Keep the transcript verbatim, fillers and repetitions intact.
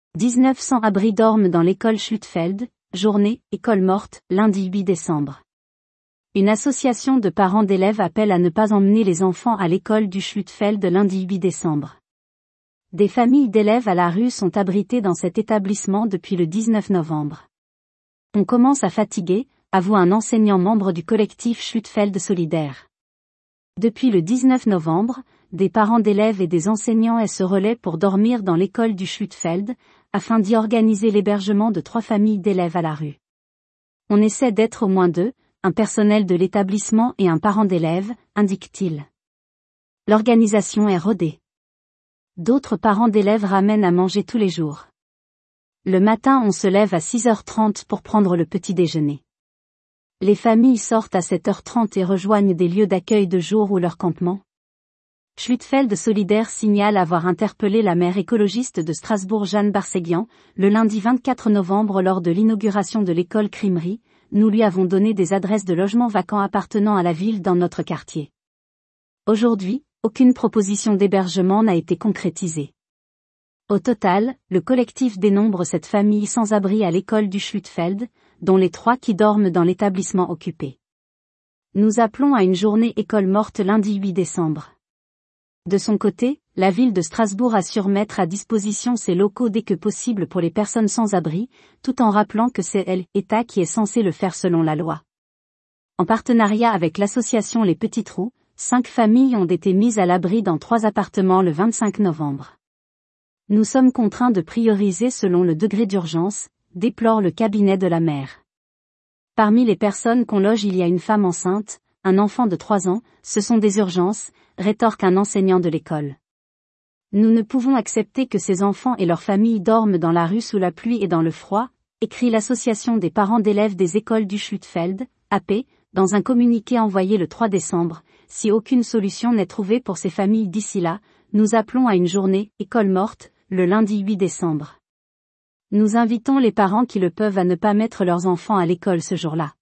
dix-neuf sans-abri dorment dans l'école Schlütfeld, journée, école morte, lundi huit décembre. Une association de parents d'élèves appelle à ne pas emmener les enfants à l'école du Schlütfeld lundi huit décembre. Des familles d'élèves à la rue sont abritées dans cet établissement depuis le dix-neuf novembre. On commence à fatiguer, avoue un enseignant membre du collectif Schlütfeld solidaire. Depuis le dix-neuf novembre, des parents d'élèves et des enseignants se relaient pour dormir dans l'école du Schlütfeld, afin d'y organiser l'hébergement de trois familles d'élèves à la rue. On essaie d'être au moins deux, un personnel de l'établissement et un parent d'élève, indique-t-il. L'organisation est rodée. D'autres parents d'élèves ramènent à manger tous les jours. Le matin on se lève à six heures trente pour prendre le petit déjeuner. Les familles sortent à sept heures trente et rejoignent des lieux d'accueil de jour ou leur campement. Schlütfeld solidaire signale avoir interpellé la maire écologiste de Strasbourg Jeanne Barseguian, le lundi vingt-quatre novembre lors de l'inauguration de l'école Crimerie. Nous lui avons donné des adresses de logements vacants appartenant à la ville dans notre quartier. Aujourd'hui, aucune proposition d'hébergement n'a été concrétisée. Au total, le collectif dénombre sept familles sans abri à l'école du Schlütfeld, dont les trois qui dorment dans l'établissement occupé. Nous appelons à une journée école morte lundi huit décembre. De son côté, la ville de Strasbourg assure mettre à disposition ses locaux dès que possible pour les personnes sans abri, tout en rappelant que c'est l'État qui est censé le faire selon la loi. En partenariat avec l'association Les Petits Trous, cinq familles ont été mises à l'abri dans trois appartements le vingt-cinq novembre. Nous sommes contraints de prioriser selon le degré d'urgence, déplore le cabinet de la maire. Parmi les personnes qu'on loge il y a une femme enceinte, un enfant de trois ans, ce sont des urgences, rétorque un enseignant de l'école. Nous ne pouvons accepter que ces enfants et leurs familles dorment dans la rue sous la pluie et dans le froid, écrit l'association des parents d'élèves des écoles du Schlütfeld, A P, dans un communiqué envoyé le trois décembre. Si aucune solution n'est trouvée pour ces familles d'ici là, nous appelons à une journée école morte, le lundi huit décembre. Nous invitons les parents qui le peuvent à ne pas mettre leurs enfants à l'école ce jour-là.